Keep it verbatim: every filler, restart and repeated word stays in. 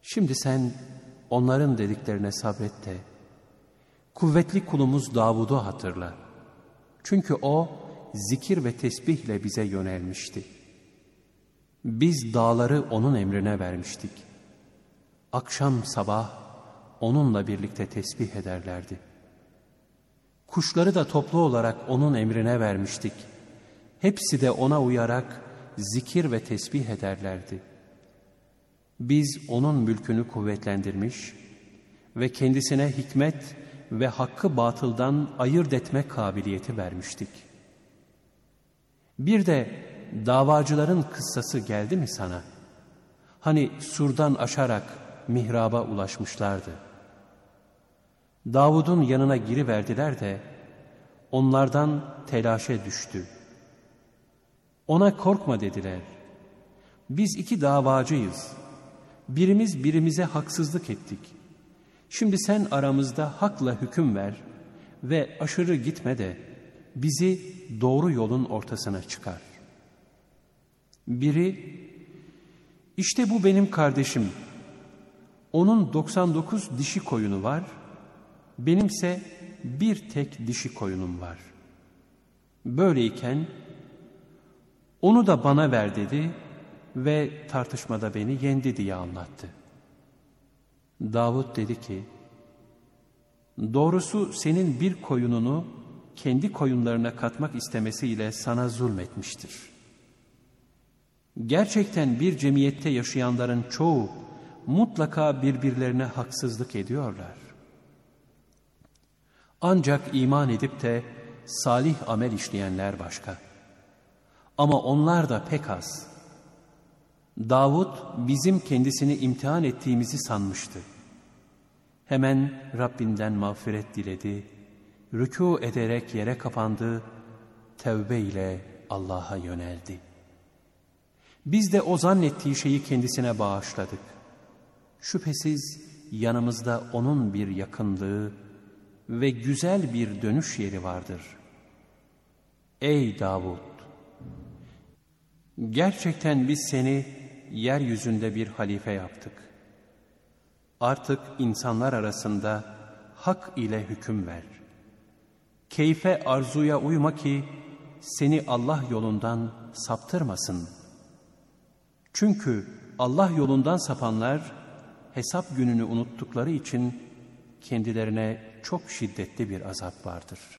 Şimdi sen onların dediklerine sabret de, kuvvetli kulumuz Davud'u hatırla. Çünkü o zikir ve tesbihle bize yönelmişti. Biz dağları onun emrine vermiştik. Akşam sabah onunla birlikte tesbih ederlerdi. Kuşları da toplu olarak onun emrine vermiştik. Hepsi de ona uyarak zikir ve tesbih ederlerdi. Biz onun mülkünü kuvvetlendirmiş ve kendisine hikmet ve hakkı batıldan ayırt etme kabiliyeti vermiştik. Bir de davacıların kıssası geldi mi sana? Hani surdan aşarak mihraba ulaşmışlardı. Davud'un yanına giriverdiler de onlardan telaşe düştü. Ona korkma dediler. Biz iki davacıyız. Birimiz birimize haksızlık ettik. Şimdi sen aramızda hakla hüküm ver ve aşırı gitme de bizi doğru yolun ortasına çıkar. Biri, işte bu benim kardeşim. Onun doksan dokuz dişi koyunu var, benimse bir tek dişi koyunum var. Böyleyken onu da bana ver dedi ve tartışmada beni yendi diye anlattı. Davud dedi ki, doğrusu senin bir koyununu kendi koyunlarına katmak istemesiyle sana zulmetmiştir. Gerçekten bir cemiyette yaşayanların çoğu mutlaka birbirlerine haksızlık ediyorlar. Ancak iman edip de salih amel işleyenler başka. Ama onlar da pek az. Davud bizim kendisini imtihan ettiğimizi sanmıştı. Hemen Rabbinden mağfiret diledi, rükû ederek yere kapandı, tevbe ile Allah'a yöneldi. Biz de o zannettiği şeyi kendisine bağışladık. Şüphesiz yanımızda onun bir yakınlığı ve güzel bir dönüş yeri vardır. Ey Davud! Gerçekten biz seni yeryüzünde bir halife yaptık. Artık insanlar arasında hak ile hüküm ver. Keyfe arzuya uyma ki seni Allah yolundan saptırmasın. Çünkü Allah yolundan sapanlar hesap gününü unuttukları için kendilerine çok şiddetli bir azap vardır.